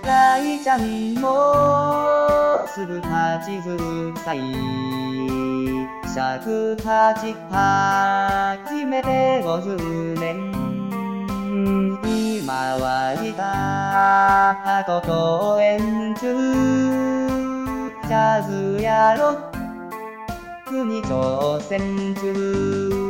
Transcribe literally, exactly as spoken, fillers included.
ライちゃんもすぐはちじゅっさい。尺八始めてごじゅうねん。今はギターと共演中。ジャズやロックに挑戦中。